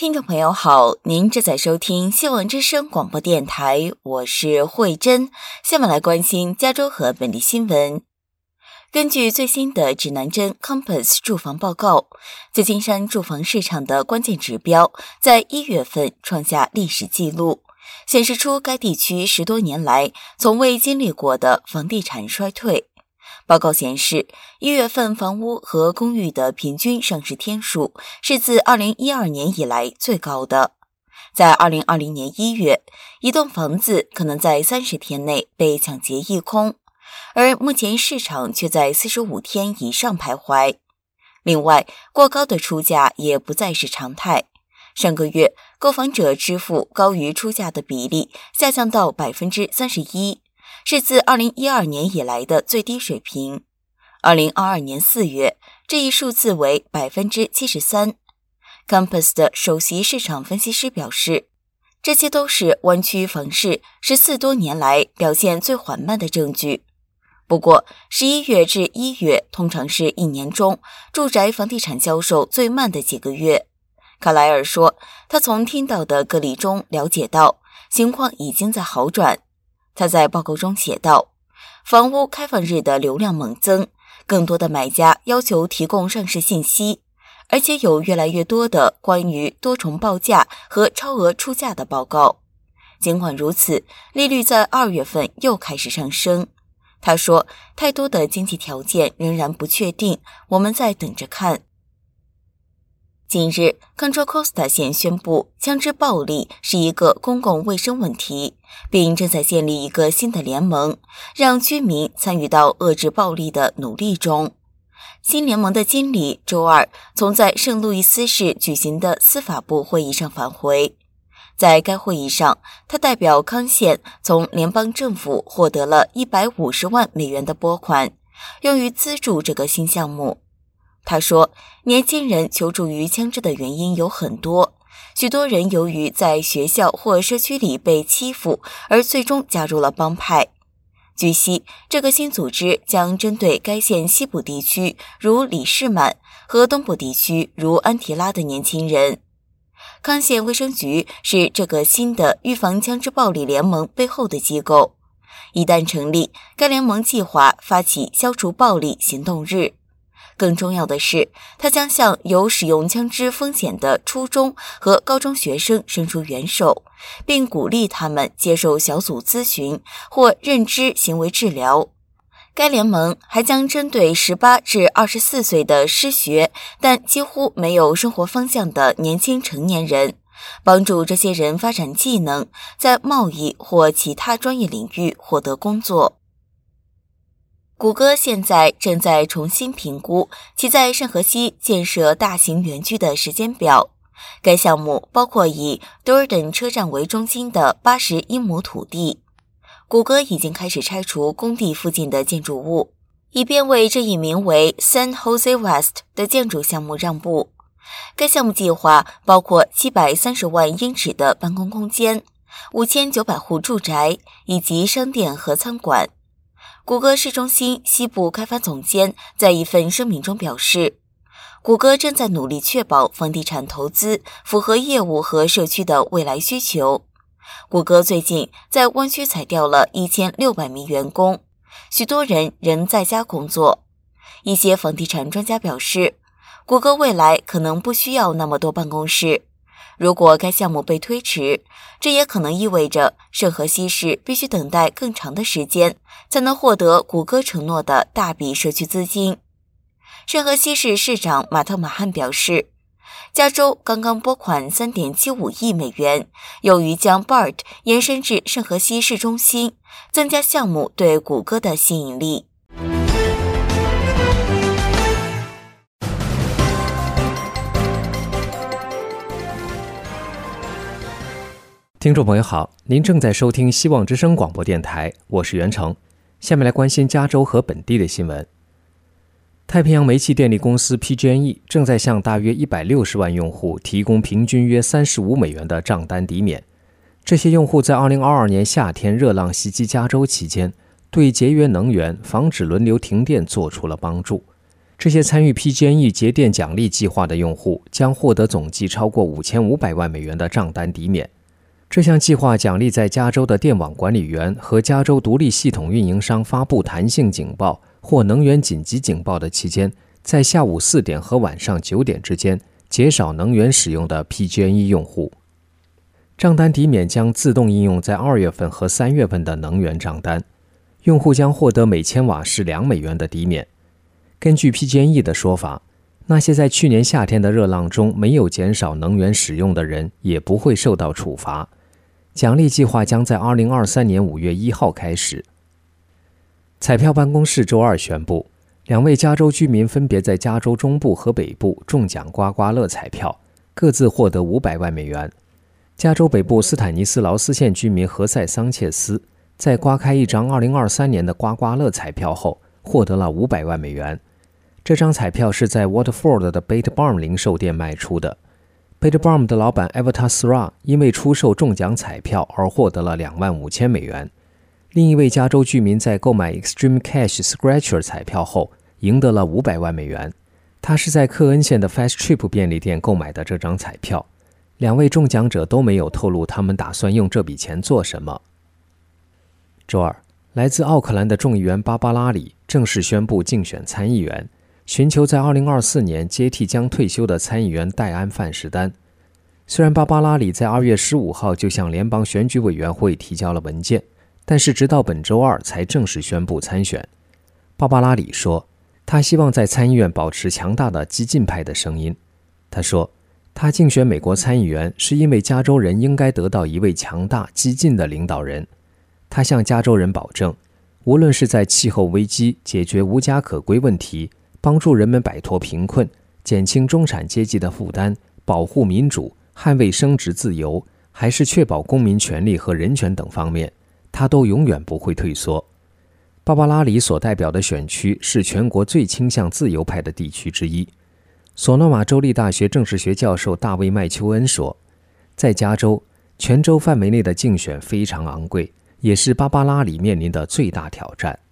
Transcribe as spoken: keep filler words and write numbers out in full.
听众朋友好，您正在收听希望之声广播电台，我是慧珍。下面来关心加州和本地新闻。根据最新的指南针 Compass 住房报告，旧金山住房市场的关键指标在一月份创下历史纪录，显示出该地区十多年来从未经历过的房地产衰退。报告显示，一月份房屋和公寓的平均上市天数是自二零一二年以来最高的。在二零二零年一月，一栋房子可能在三十天内被抢劫一空，而目前市场却在四十五天以上徘徊。另外，过高的出价也不再是常态。上个月，购房者支付高于出价的比例下降到 百分之三十一。是自二零一二年以来的最低水平。二零二二年四月，这一数字为 百分之七十三。Compass 的首席市场分析师表示，这些都是湾区房市十四多年来表现最缓慢的证据。不过，十一月至一月通常是一年中住宅房地产销售最慢的几个月。卡莱尔说，他从听到的个例中了解到，情况已经在好转。他在报告中写道，房屋开放日的流量猛增，更多的买家要求提供上市信息，而且有越来越多的关于多重报价和超额出价的报告。尽管如此，利率在二月份又开始上升。他说，太多的经济条件仍然不确定，我们在等着看。近日 Contra Costa 县宣布枪支暴力是一个公共卫生问题，并正在建立一个新的联盟，让居民参与到遏制暴力的努力中。新联盟的经理周二从在圣路易斯市举行的司法部会议上返回。在该会议上，他代表康县从联邦政府获得了一百五十万美元的拨款，用于资助这个新项目。他说，年轻人求助于枪支的原因有很多，许多人由于在学校或社区里被欺负而最终加入了帮派。据悉，这个新组织将针对该县西部地区如里士满和东部地区如安提拉的年轻人。康县卫生局是这个新的预防枪支暴力联盟背后的机构。一旦成立，该联盟计划发起消除暴力行动日。更重要的是，他将向有使用枪支风险的初中和高中学生伸出援手，并鼓励他们接受小组咨询或认知行为治疗。该联盟还将针对十八至二十四岁的失学但几乎没有生活方向的年轻成年人，帮助这些人发展技能，在贸易或其他专业领域获得工作。谷歌现在正在重新评估其在圣荷西建设大型园区的时间表。该项目包括以 Durden 车站为中心的八十英亩土地。谷歌已经开始拆除工地附近的建筑物，以便为这一名为 San Jose West 的建筑项目让步。该项目计划包括七百三十万英尺的办公空间、五千九百户住宅以及商店和餐馆。谷歌市中心西部开发总监在一份声明中表示，谷歌正在努力确保房地产投资符合业务和社区的未来需求。谷歌最近在湾区裁掉了一千六百名员工，许多人仍在家工作。一些房地产专家表示，谷歌未来可能不需要那么多办公室。如果该项目被推迟，这也可能意味着圣荷西市必须等待更长的时间，才能获得谷歌承诺的大笔社区资金。圣荷西市市长马特·马汉表示，加州刚刚拨款 三点七五亿美元，用于将 B A R T 延伸至圣荷西市中心，增加项目对谷歌的吸引力。 听众朋友好，您正在收听希望之声广播电台，我是袁成。下面来关心加州和本地的新闻。太平洋煤气电力公司 P G and E 正在向大约一百六十万用户提供平均约三十五美元的账单抵免。这些用户在二零二二年夏天热浪袭击加州期间，对节约能源、防止轮流停电做出了帮助。 这些参与 P G and E 节电奖励计划的用户将获得总计超过五千五百万美元的账单抵免。这项计划奖励在加州的电网管理员和加州独立系统运营商发布弹性警报或能源紧急警报的期间，在下午四点和晚上九点之间减少能源使用的 P G and E 用户。账单抵免将自动应用在二月份和三月份的能源账单，用户将获得每千瓦时两美元的抵免。根据 P G and E 的说法，那些在去年夏天的热浪中没有减少能源使用的人也不会受到处罚。奖励计划将在二零二三年五月一号开始。彩票办公室周二宣布，两位加州居民分别在加州中部和北部中奖刮刮乐彩票，各自获得五百万美元。加州北部斯坦尼斯劳斯县居民何塞桑切斯在刮开一张二零二三年的刮刮乐彩票后，获得了五百万美元。这张彩票是在 Waterford 的 Bait Balm 零售店卖出的。Bait Balm 的老板 Evita Sra 因为出售中奖彩票而获得了两万五千美元。另一位加州居民在购买 Extreme Cash Scratcher 彩票后，赢得了五百万美元。他是在克恩县的 Fast Trip 便利店购买的这张彩票。两位中奖者都没有透露他们打算用这笔钱做什么。周二，来自奥克兰的众议员芭芭拉里正式宣布竞选参议员，寻求在二零二四年接替将退休的参议员戴安·范士丹。虽然芭芭拉里在二月十五号就向联邦选举委员会提交了文件，但是直到本周二才正式宣布参选。芭芭拉里说，他希望在参议院保持强大的激进派的声音。他说，他竞选美国参议员是因为加州人应该得到一位强大激进的领导人。他向加州人保证，无论是在气候危机、解决无家可归问题、帮助人们摆脱贫困、减轻中产阶级的负担、保护民主、捍卫生殖自由，还是确保公民权利和人权等方面，他都永远不会退缩。芭芭拉里所代表的选区是全国最倾向自由派的地区之一。索诺瓦州立大学政治学教授大卫·麦丘恩说，在加州，全州范围内的竞选非常昂贵，也是芭芭拉里面临的最大挑战。